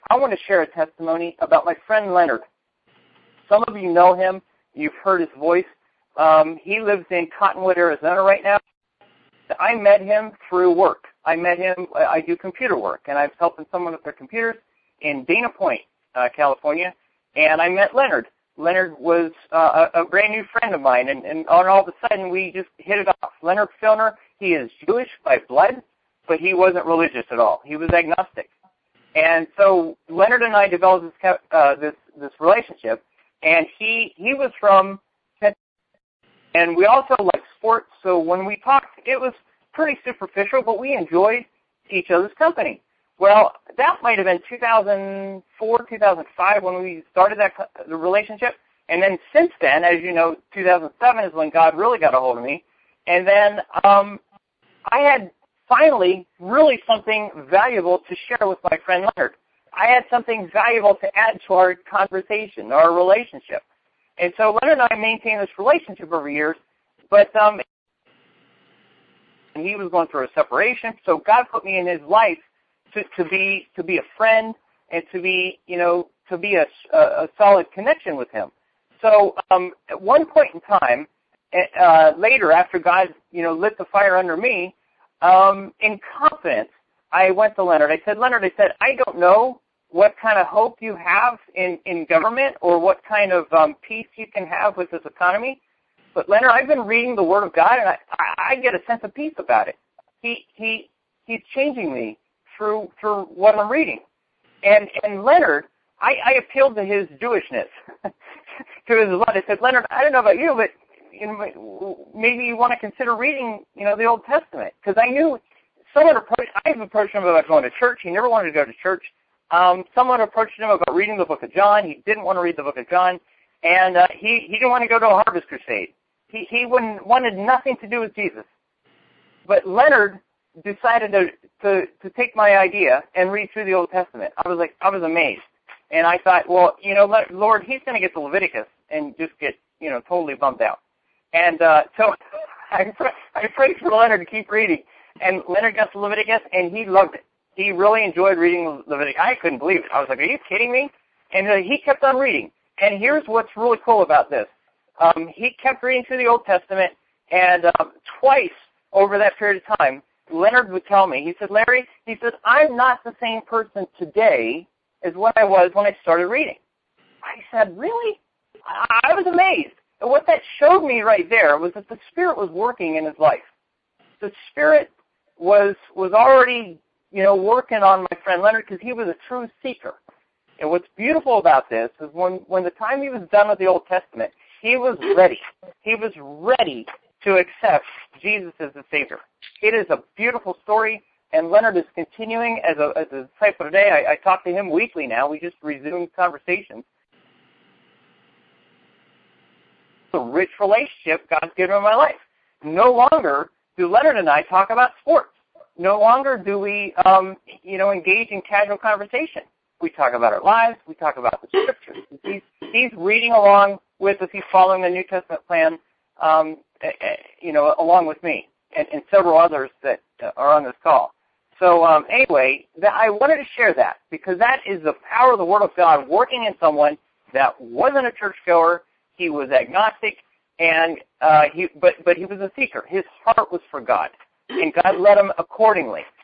I want to share a testimony about my friend Leonard. Some of you know him. You've heard his voice. He lives in Cottonwood, Arizona right now. I met him through work. I do computer work, and I was helping someone with their computers in Dana Point, California, and I met Leonard. Leonard was a brand new friend of mine, and all of a sudden we just hit it off. Leonard Filner, he is Jewish by blood, but he wasn't religious at all. He was agnostic. And so Leonard and I developed this relationship, and he was from Pennsylvania, and we also like sports, so when we talked, it was pretty superficial, but we enjoyed each other's company. Well, that might have been 2004, 2005 when we started the relationship. And then since then, as you know, 2007 is when God really got a hold of me. And then I had finally really something valuable to share with my friend Leonard. I had something valuable to add to our conversation, our relationship. And so Leonard and I maintained this relationship over years, but and he was going through a separation, so God put me in his life to be a friend and to be a solid connection with him. So at one point in time, later after God lit the fire under me, in confidence, I went to Leonard. I said, Leonard, I don't know what kind of hope you have in government or what kind of peace you can have with this economy, but Leonard, I've been reading the Word of God, and I get a sense of peace about it. He's changing me through what I'm reading. And Leonard, I appealed to his Jewishness, to his blood. I said, Leonard, I don't know about you, but maybe you want to consider reading, the Old Testament. Because I knew I've approached him about going to church. He never wanted to go to church. Someone approached him about reading the book of John. He didn't want to read the book of John. And he didn't want to go to a harvest crusade. He wanted nothing to do with Jesus. But Leonard decided to take my idea and read through the Old Testament. I was amazed. And I thought, well, Lord, he's going to get to Leviticus and just get, totally bummed out. And so I prayed for Leonard to keep reading. And Leonard got to Leviticus, and he loved it. He really enjoyed reading Leviticus. I couldn't believe it. I was like, are you kidding me? And he kept on reading. And here's what's really cool about this. He kept reading through the Old Testament, and twice over that period of time, Leonard would tell me, he said, Larry, I'm not the same person today as what I was when I started reading. I said, really? I was amazed. And what that showed me right there was that the Spirit was working in his life. The Spirit was already, working on my friend Leonard because he was a true seeker. And what's beautiful about this is when the time he was done with the Old Testament, he was ready. He was ready to accept Jesus as the Savior. It is a beautiful story, and Leonard is continuing as a disciple today. I talk to him weekly now. We just resumed conversations. It's a rich relationship God's given in my life. No longer do Leonard and I talk about sports. No longer do we, engage in casual conversation. We talk about our lives. We talk about the Scriptures. He's reading along with us. He's following the New Testament plan, along with me and several others that are on this call. So anyway, I wanted to share that because that is the power of the Word of God working in someone that wasn't a churchgoer. He was agnostic, and but he was a seeker. His heart was for God, and God led him accordingly.